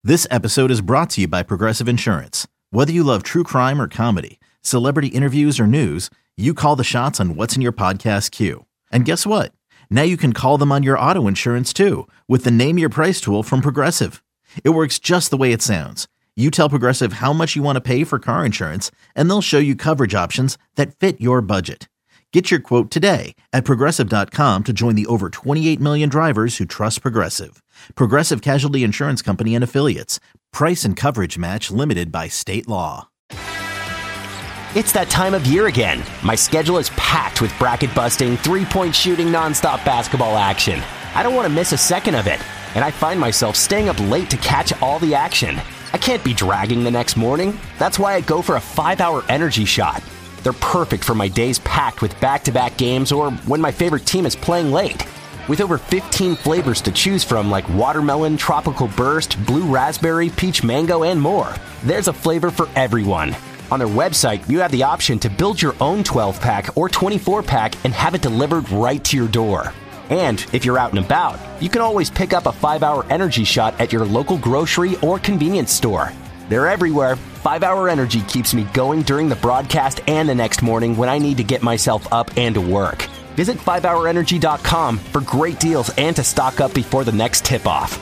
This episode is brought to you by Progressive Insurance. Whether you love true crime or comedy, celebrity interviews or news, you call the shots on what's in your podcast queue. And guess what? Now you can call them on your auto insurance too with the Name Your Price tool from Progressive. It works just the way it sounds. You tell Progressive how much you want to pay for car insurance, and they'll show you coverage options that fit your budget. Get your quote today at Progressive.com to join the over 28 million drivers who trust Progressive. Progressive Casualty Insurance Company and Affiliates. Price and coverage match limited by state law. It's that time of year again. My schedule is packed with bracket-busting, three-point shooting, nonstop basketball action. I don't want to miss a second of it, and I find myself staying up late to catch all the action. I can't be dragging the next morning. That's why I go for a 5-hour energy shot. They're perfect for my days packed with back-to-back games or when my favorite team is playing late. With over 15 flavors to choose from like watermelon, tropical burst, blue raspberry, peach mango, and more, there's a flavor for everyone. On their website, you have the option to build your own 12-pack or 24-pack and have it delivered right to your door. And if you're out and about, you can always pick up a 5-hour energy shot at your local grocery or convenience store. They're everywhere. 5-hour energy keeps me going during the broadcast and the next morning when I need to get myself up and to work. Visit 5hourenergy.com for great deals and to stock up before the next tip-off.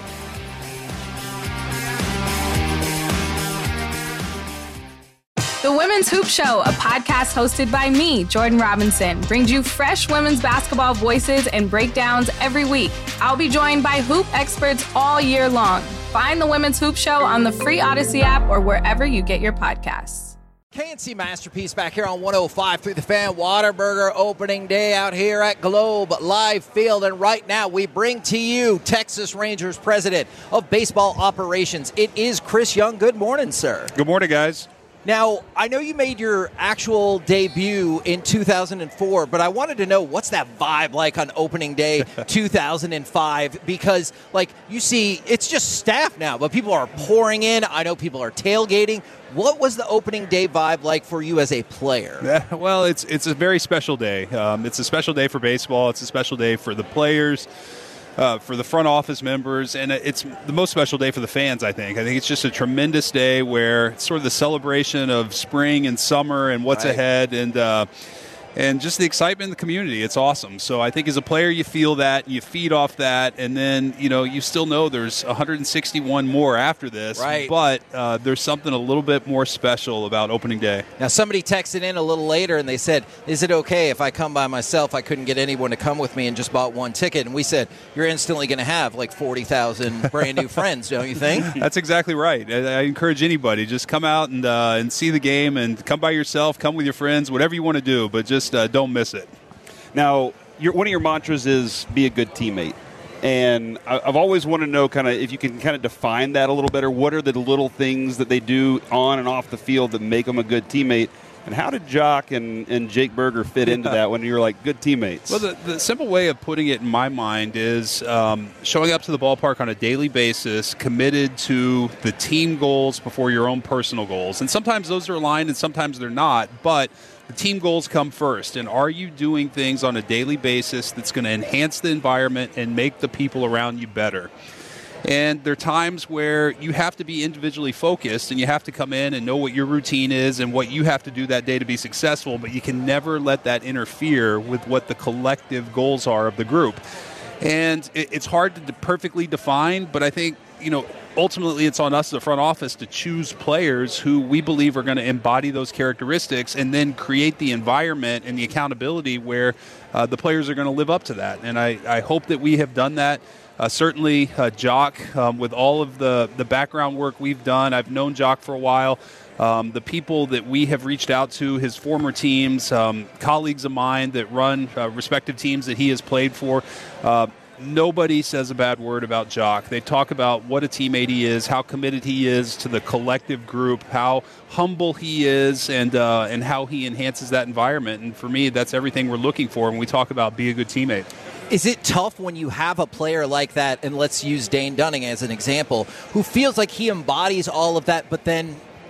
The Women's Hoop Show, a podcast hosted by me, Jordan Robinson, brings you fresh women's basketball voices and breakdowns every week. I'll be joined by hoop experts all year long. Find the Women's Hoop Show on the free Odyssey app or wherever you get your podcasts. KNC Masterpiece back here on 105 through the Fan. Whataburger opening day out here at Globe Live Field. And right now we bring to you Texas Rangers President of Baseball Operations. It is Chris Young. Good morning, sir. Good morning, guys. Now, I know you made your actual debut in 2004, but I wanted to know what's that vibe like on opening day 2005? Because, like, you see, it's just staff now, but people are pouring in. I know people are tailgating. What was the opening day vibe like for you as a player? Well, it's a very special day. It's a special day for baseball. It's a special day for the players. For the front office members, and it's the most special day for the fans, I think. I think it's just a tremendous day where it's sort of the celebration of spring and summer and what's ahead, and just the excitement in the community. It's awesome. So I think as a player, you feel that, you feed off that, and then, you still know there's 161 more after this, right. But there's something a little bit more special about opening day. Now, somebody texted in a little later, and they said, is it okay if I come by myself? I couldn't get anyone to come with me and just bought one ticket. And we said, you're instantly going to have like 40,000 brand new friends, don't you think? That's exactly right. I encourage anybody, just come out and see the game, and come by yourself, come with your friends, whatever you want to do, but just don't miss it. Now, one of your mantras is be a good teammate. And I've always wanted to know kind of if you can kind of define that a little better. What are the little things that they do on and off the field that make them a good teammate? And how did Jock and Jake Berger fit into that when you're like good teammates? Well, the simple way of putting it in my mind is showing up to the ballpark on a daily basis, committed to the team goals before your own personal goals. And sometimes those are aligned and sometimes they're not, but the team goals come first. And are you doing things on a daily basis that's going to enhance the environment and make the people around you better? And there are times where you have to be individually focused and you have to come in and know what your routine is and what you have to do that day to be successful, but you can never let that interfere with what the collective goals are of the group. And it's hard to perfectly define, but I think, ultimately it's on us, the front office, to choose players who we believe are going to embody those characteristics and then create the environment and the accountability where the players are going to live up to that. And I hope that we have done that. Certainly, Jock, with all of the background work we've done, I've known Jock for a while. The people that we have reached out to, his former teams, colleagues of mine that run respective teams that he has played for, nobody says a bad word about Jock. They talk about what a teammate he is, how committed he is to the collective group, how humble he is, and how he enhances that environment. And for me, that's everything we're looking for when we talk about be a good teammate. Is it tough when you have a player like that, and let's use Dane Dunning as an example, who feels like he embodies all of that, but then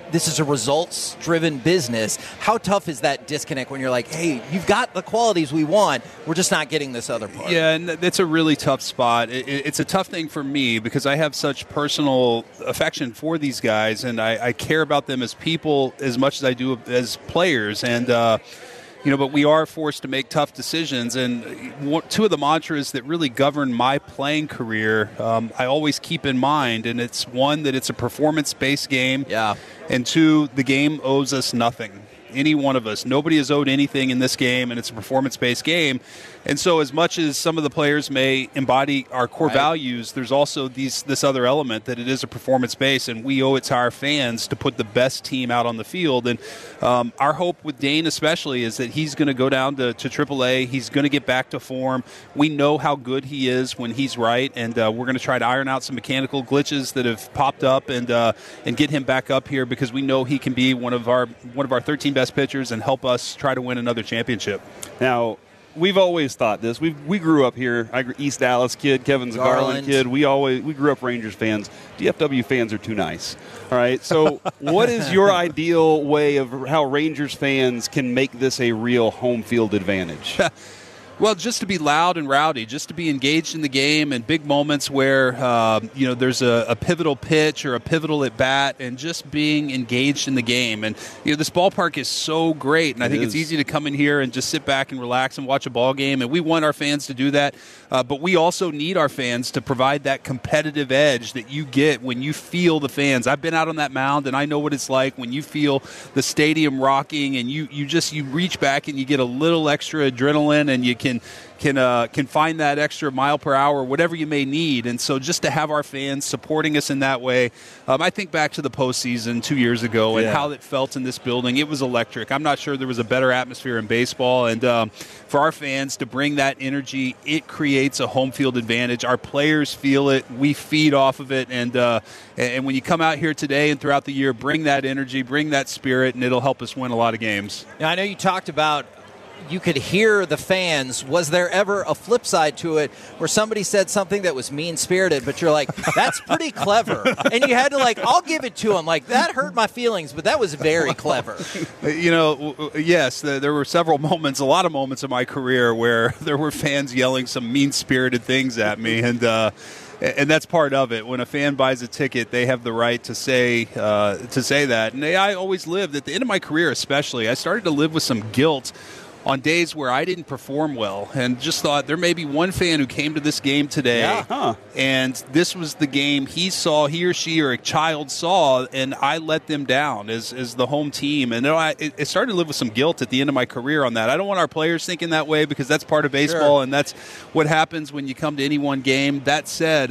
this is a results-driven business. How tough is that disconnect when you're like, hey, you've got the qualities we want, we're just not getting this other part? Yeah, and it's a really tough spot. It's a tough thing for me because I have such personal affection for these guys, and I care about them as people as much as I do as players. And but we are forced to make tough decisions. And two of the mantras that really govern my playing career, I always keep in mind. And it's one, that it's a performance-based game. Yeah. And two, the game owes us nothing. Any one of us. Nobody is owed anything in this game, and it's a performance-based game. And so as much as some of the players may embody our core values, there's also this other element that it is a performance-based, and we owe it to our fans to put the best team out on the field. And our hope with Dane especially is that he's going to go down to AAA. He's going to get back to form. We know how good he is when he's right, and we're going to try to iron out some mechanical glitches that have popped up and get him back up here, because we know he can be one of our 13 best pitchers and help us try to win another championship. Now, we've always thought this. We grew up here. East Dallas kid. Kevin's a Garland kid. We grew up Rangers fans. DFW fans are too nice. All right. So, what is your ideal way of how Rangers fans can make this a real home field advantage? Well, just to be loud and rowdy, just to be engaged in the game, and big moments where there's a pivotal pitch or a pivotal at bat, and just being engaged in the game. And this ballpark is so great, and I think it's easy to come in here and just sit back and relax and watch a ball game. And we want our fans to do that, but we also need our fans to provide that competitive edge that you get when you feel the fans. I've been out on that mound, and I know what it's like when you feel the stadium rocking, and you reach back and you get a little extra adrenaline, and you can find that extra mile per hour, whatever you may need. And so just to have our fans supporting us in that way, I think back to the postseason 2 years ago and how it felt in this building. It was electric. I'm not sure there was a better atmosphere in baseball. And for our fans to bring that energy, it creates a home field advantage. Our players feel it. We feed off of it. And when you come out here today and throughout the year, bring that energy, bring that spirit, and it'll help us win a lot of games. Now, I know you talked about you could hear the fans. Was there ever a flip side to it where somebody said something that was mean-spirited, but you're like, that's pretty clever? And you had to, I'll give it to him. That hurt my feelings, but that was very clever. Yes, there were several moments, a lot of moments in my career where there were fans yelling some mean-spirited things at me. And that's part of it. When a fan buys a ticket, they have the right to say that. And I always lived, at the end of my career especially, I started to live with some guilt on days where I didn't perform well, and just thought there may be one fan who came to this game today, and this was the game he or she or a child saw, and I let them down as the home team. And it started to live with some guilt at the end of my career on that. I don't want our players thinking that way, because that's part of baseball, and that's what happens when you come to any one game. That said,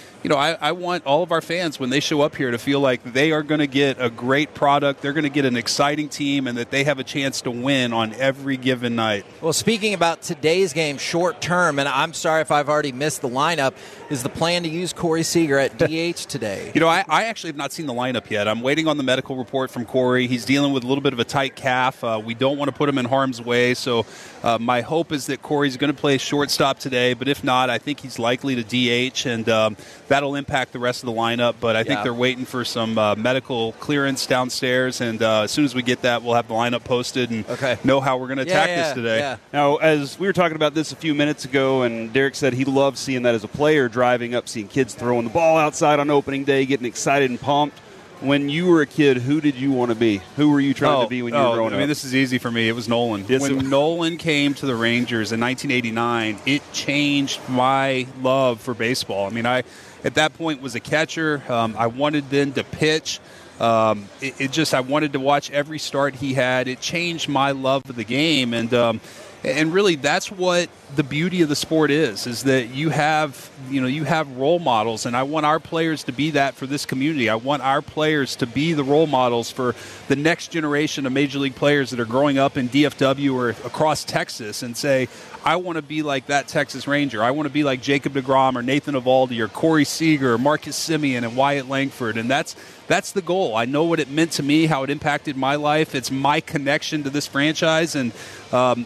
I want all of our fans, when they show up here, to feel like they are going to get a great product, they're going to get an exciting team, and that they have a chance to win on every given night. Well, speaking about today's game short term, and I'm sorry if I've already missed the lineup, is the plan to use Corey Seager at DH today? I actually have not seen the lineup yet. I'm waiting on the medical report from Corey. He's dealing with a little bit of a tight calf. We don't want to put him in harm's way, so my hope is that Corey's going to play shortstop today, but if not, I think he's likely to DH, and that'll impact the rest of the lineup. But I think they're waiting for some medical clearance downstairs, and as soon as we get that, we'll have the lineup posted and know how we're going to attack this today. Yeah. Now, as we were talking about this a few minutes ago, and Derek said he loved seeing that as a player, driving up, seeing kids throwing the ball outside on opening day, getting excited and pumped. When you were a kid, who did you want to be? Who were you trying to be when you were growing up? This is easy for me. It was Nolan. When Nolan came to the Rangers in 1989, it changed my love for baseball. I at that point was a catcher. I wanted then to pitch. I wanted to watch every start he had. It changed my love of the game, and really that's what the beauty of the sport is that you have role models, and I want our players to be that for this community. I want our players to be the role models for the next generation of Major League players that are growing up in DFW or across Texas, and say, I want to be like that Texas Ranger. I want to be like Jacob deGrom or Nathan Eovaldi or Corey Seager or Marcus Semien and Wyatt Langford, and that's the goal. I know what it meant to me, how it impacted my life. It's my connection to this franchise, and my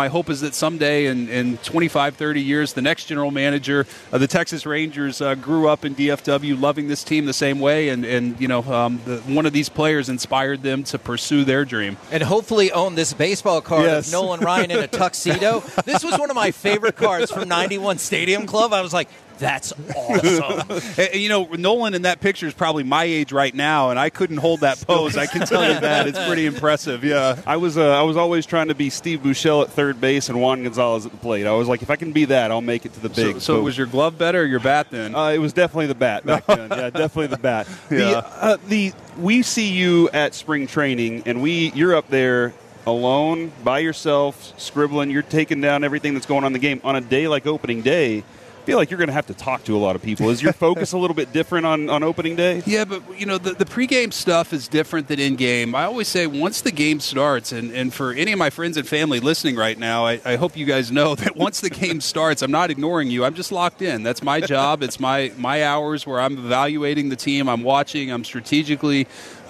my hope is that someday in 25, 30 years, the next general manager of the Texas Rangers grew up in DFW loving this team the same way, and one of these players inspired them to pursue their dream. And hopefully own this baseball card of Nolan Ryan in a tuxedo. This was one of my favorite cards from 91 Stadium Club. I was like, that's awesome. Nolan in that picture is probably my age right now, and I couldn't hold that pose. I can tell you that. It's pretty impressive, yeah. I was always trying to be Steve Buechele at third base and Juan Gonzalez at the plate. I was like, if I can be that, I'll make it to the big. So was your glove better or your bat then? It was definitely the bat back then. Yeah, definitely the bat. Yeah. We see you at spring training, and you're up there alone, by yourself, scribbling. You're taking down everything that's going on in the game. On a day like opening day, I feel like you're going to have to talk to a lot of people. Is your focus a little bit different on opening day? Yeah, but, the pregame stuff is different than in-game. I always say once the game starts, and for any of my friends and family listening right now, I hope you guys know that once the game starts, I'm not ignoring you. I'm just locked in. That's my job. It's my hours where I'm evaluating the team. I'm watching. I'm strategically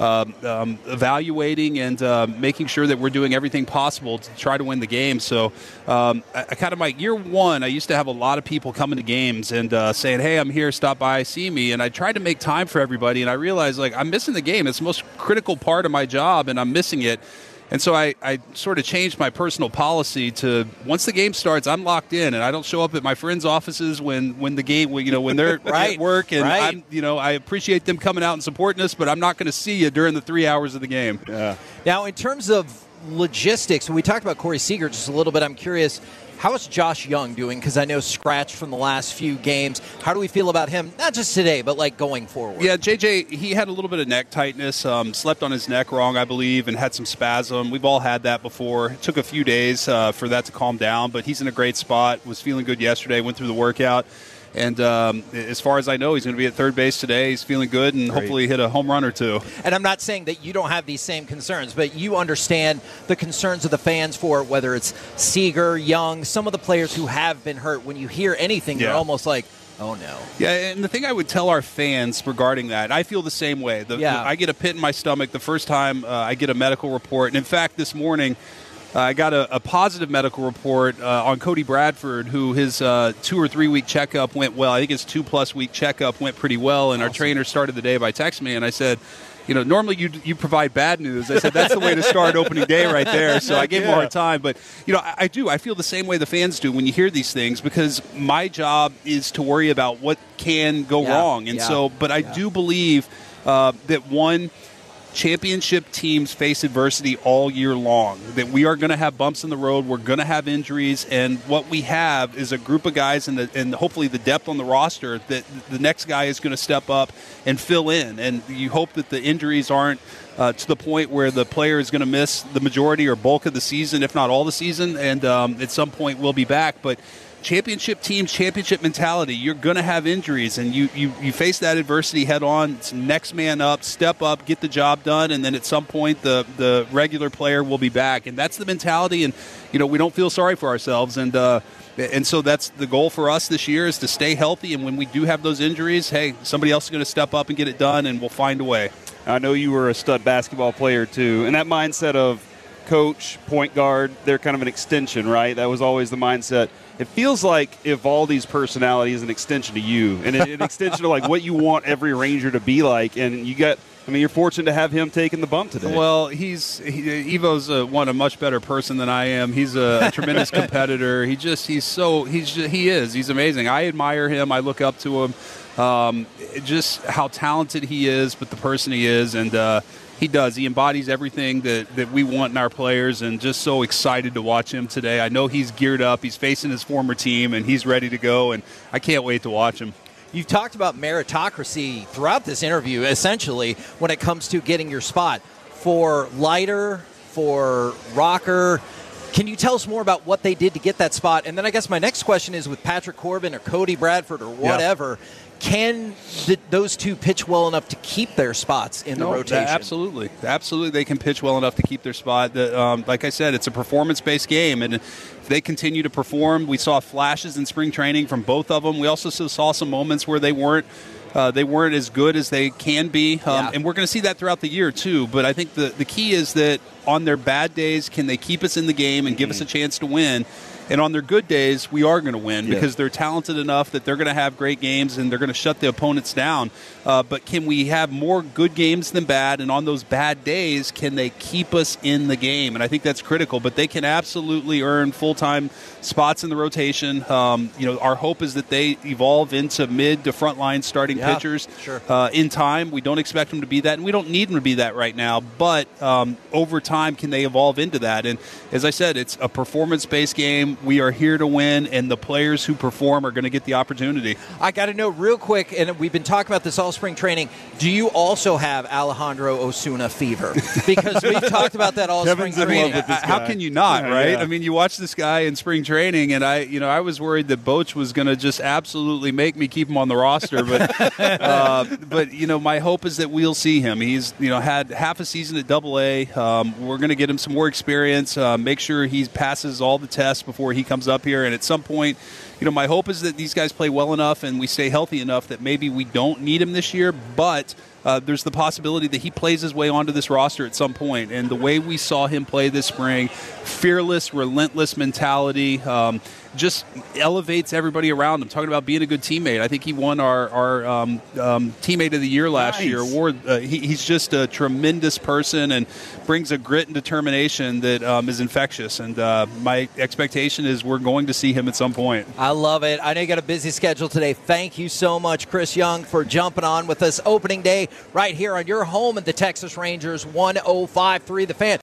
evaluating and making sure that we're doing everything possible to try to win the game. So I kind of year one, I used to have a lot of people coming to games and saying, hey, I'm here, stop by, see me. And I tried to make time for everybody, and I realized I'm missing the game. It's the most critical part of my job, and I'm missing it. And so I sort of changed my personal policy to once the game starts, I'm locked in, and I don't show up at my friends' offices when the game, when they're at work. And I appreciate them coming out and supporting us, but I'm not going to see you during the 3 hours of the game. Yeah. Now, in terms of logistics, we talked about Corey Seager just a little bit. I'm curious, how is Josh Young doing? Because I know scratched from the last few games. How do we feel about him, not just today, but going forward? Yeah, JJ, he had a little bit of neck tightness, slept on his neck wrong, I believe, and had some spasm. We've all had that before. It took a few days for that to calm down, but he's in a great spot, was feeling good yesterday, went through the workout. And as far as I know, he's going to be at third base today. He's feeling good and hopefully hit a home run or two. And I'm not saying that you don't have these same concerns, but you understand the concerns of the fans for whether it's Seager, Young, some of the players who have been hurt. When you hear anything, you're almost like, oh, no. Yeah, and the thing I would tell our fans regarding that, I feel the same way. I get a pit in my stomach the first time I get a medical report. And, in fact, this morning – I got a positive medical report on Cody Bradford, who his 2 or 3 week checkup went well. I think his 2+ week checkup went pretty well, and Our trainer started the day by texting me, and I said, normally you provide bad news. I said, that's the way to start opening day right there. So I gave him a hard time. But, I feel the same way the fans do when you hear these things, because my job is to worry about what can go wrong. And but I do believe that championship teams face adversity all year long, that we are going to have bumps in the road, we're going to have injuries, and what we have is a group of guys and hopefully the depth on the roster that the next guy is going to step up and fill in. And you hope that the injuries aren't to the point where the player is going to miss the majority or bulk of the season, if not all the season, and at some point we'll be back. But championship teams, championship mentality, you're going to have injuries, and you face that adversity head on. It's next man up, step up, get the job done, and then at some point the regular player will be back. And that's the mentality, and we don't feel sorry for ourselves. And so that's the goal for us this year, is to stay healthy, and when we do have those injuries, hey, somebody else is going to step up and get it done, and we'll find a way. I know you were a stud basketball player too, and that mindset of coach, point guard, they're kind of an extension, right? That was always the mindset. It feels like Evaldi's personality is an extension to you, and an extension to what you want every Ranger to be like. And you're fortunate to have him taking the bump today. Well, Evo's a much better person than I am. He's a tremendous competitor. He's amazing. I admire him. I look up to him. Just how talented he is, but the person he is, and he does. He embodies everything that we want in our players, and just so excited to watch him today. I know he's geared up. He's facing his former team, and he's ready to go, and I can't wait to watch him. You've talked about meritocracy throughout this interview, essentially, when it comes to getting your spot. For Leiter, for Rocker, can you tell us more about what they did to get that spot? And then I guess my next question is, with Patrick Corbin or Cody Bradford or whatever, can those two pitch well enough to keep their spots in the rotation? Absolutely. Absolutely, they can pitch well enough to keep their spot. Like I said, it's a performance-based game, and if they continue to perform, we saw flashes in spring training from both of them. We also saw some moments where they weren't They weren't as good as they can be, and we're going to see that throughout the year too. But I think the key is that on their bad days, can they keep us in the game and give us a chance to win? And on their good days, we are going to win because they're talented enough that they're going to have great games and they're going to shut the opponents down. But can we have more good games than bad? And on those bad days, can they keep us in the game? And I think that's critical. But they can absolutely earn full-time spots in the rotation. Our hope is that they evolve into mid to frontline starting pitchers in time. We don't expect them to be that, and we don't need them to be that right now. But over time, can they evolve into that? And as I said, it's a performance-based game. We are here to win, and the players who perform are going to get the opportunity. I got to know real quick, and we've been talking about this all spring training, do you also have Alejandro Osuna fever? Because we've talked about that all spring training. How can you not, right? Yeah. I mean, you watch this guy in spring training, and I was worried that Boch was going to just absolutely make me keep him on the roster, but my hope is that we'll see him. He's had half a season at AA. We're going to get him some more experience, make sure he passes all the tests before he comes up here, and at some point, my hope is that these guys play well enough and we stay healthy enough that maybe we don't need him this year, but there's the possibility that he plays his way onto this roster at some point. And the way we saw him play this spring, fearless, relentless mentality, just elevates everybody around him. Talking about being a good teammate. I think he won our Teammate of the Year last year award. He's just a tremendous person and brings a grit and determination that is infectious. And my expectation is we're going to see him at some point. I love it. I know you got a busy schedule today. Thank you so much, Chris Young, for jumping on with us opening day right here on your home at the Texas Rangers 105.3 The Fan.